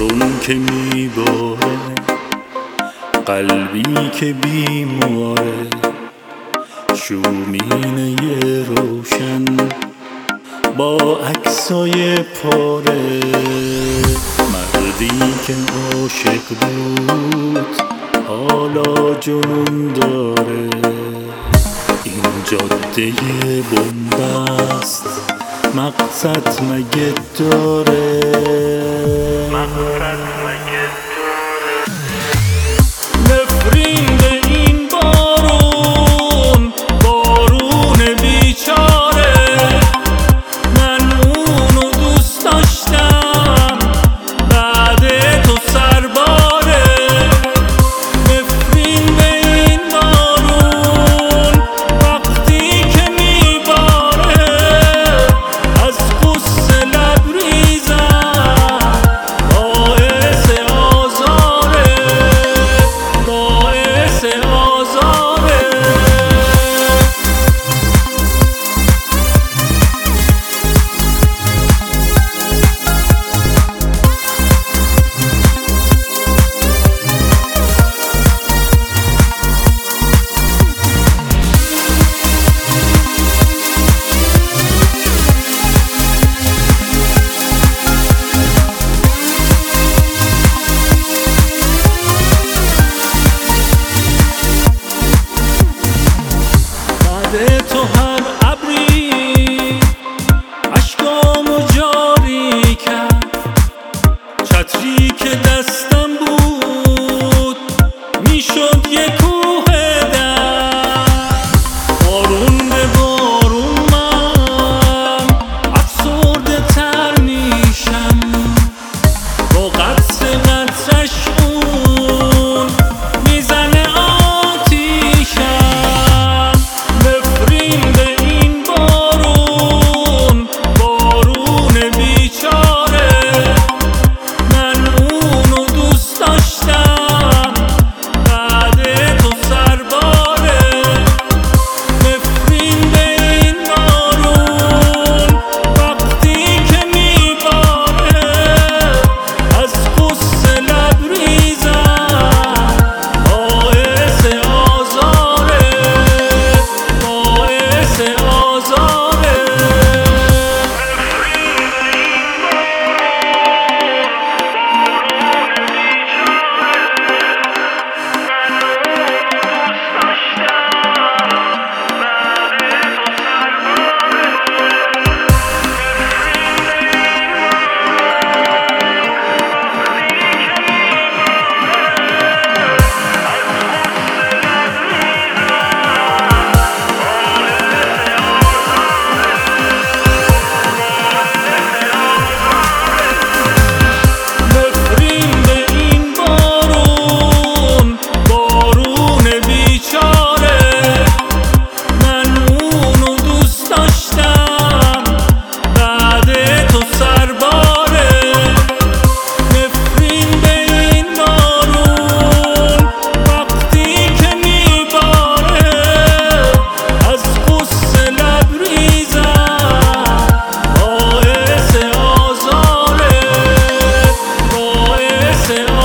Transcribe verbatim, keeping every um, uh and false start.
بارون که میباره، قلبی که بیماره، شومینه روشن با عکسای پاره. مردی که عاشق بود حالا جنون داره. این جاده بنبست مقصد مگه داره؟ نفرین به این بارون، بارون بیچاره. من اونو دوست داشتم بعد تو سرباره. نفرین به این بارون وقتی که میباره، از غصه لبریزم باعث آزاره، باعث آزاره. تو هر ابری اشکامو جاری کرد. چتری که دستم بود میشد یه کوه درد. بارون به بارون من افسرده تر میشم، با قطر قطرش اون میزنه آتیشم. نفرین به این بارون، بارون بیچاره. من اونو دوست داشتم بعد تو سرباره. نفرین به این بارون وقتی که میباره، از غصه لبریزم باعث آزاره، باعث آزاره. Say